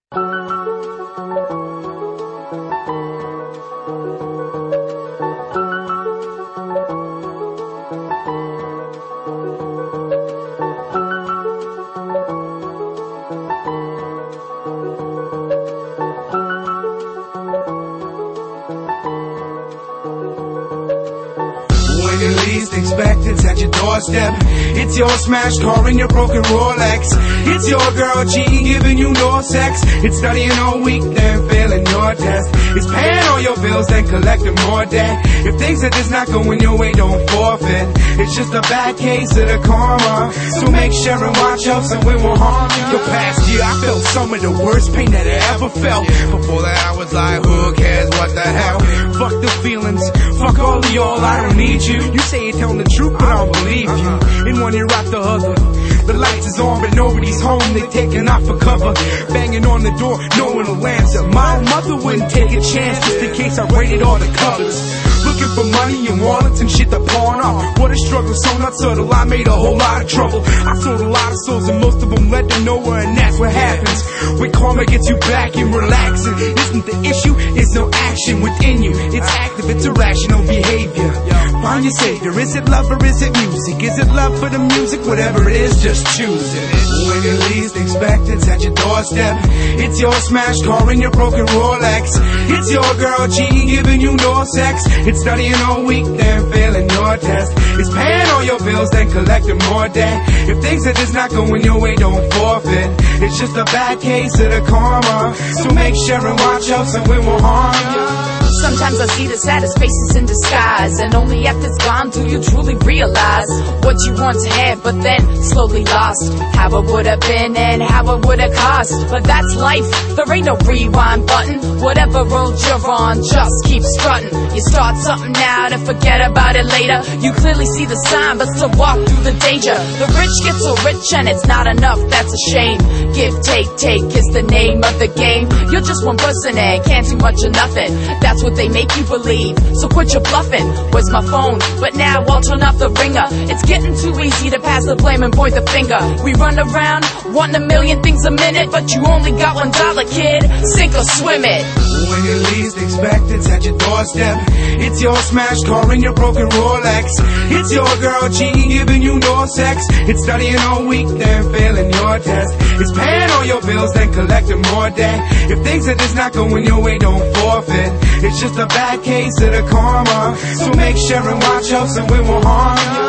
When you least expect it's at your doorstep. It's your smashed car and your broken Rolex. It's your girl cheating, giving you no sex. It's studying all week, then failing your test. It's paying all your bills, then collecting more debt. If things are just not going your way, don't forfeit. It's just a bad case of the karma. So make sure and watch out so it won't harm you. The past year I felt some of the worst pain that I ever felt. Before that I was like, who cares, what the hell? Fuck the feelings, fuck all of y'all, I don't need you. You say you're telling the truth, but I don't believe you. In one ear out the other, the lights is on, but nobody's home. They taking off for cover, banging on the door, no one will answer. My mother wouldn't take a chance just in case I raided all the cupboards. Looking for money and wallets and shit to pawn off. What a struggle, so not subtle, I made a whole lot of trouble. I sold a lot of souls and most of them led to nowhere, and that's what happens when karma gets you back and relaxing. Isn't the issue? It's no action within you. It's active, it's irrational behavior. Find your savior. Is it love or is it music? Is it love for the music? Whatever it is, just choose it. When you least expect it's at your doorstep. It's your smashed car and your broken Rolex. It's your girl cheating, giving you no sex. It's studying all week, then failing your test. It's paying all your bills, then collecting more debt. If things are just not going your way, don't forfeit. It's just a bad case of the karma. So make sure and watch out so it won't harm you. Sometimes I see the saddest faces in disguise, and only after it's gone do you truly realize what you once had, but then slowly lost. How it would have been and how it would have cost. But that's life, there ain't no rewind button. Whatever road you're on, just keep strutting. You start something now to forget about it later. You clearly see the sign, but still walk through the danger. The rich get so rich and it's not enough, that's a shame. Give, take is the name of the game. You're just one person and can't do much or nothing. That's what they make you believe, so quit your bluffing. Where's my phone? But now I'll turn off the ringer. It's getting too easy to pass the blame and point the finger. We run around wanting a million things a minute, but you only got $1, kid. Sink or swim it. When you least expect it's at your doorstep. It's your smashed car and your broken Rolex. It's your girl cheating, giving you no sex. It's studying all week, then failing your test. It's paying all your bills, then collecting more debt. If things are just not going your way, don't forfeit. It's just a bad case of the karma. So make sure and watch out so it won't harm you.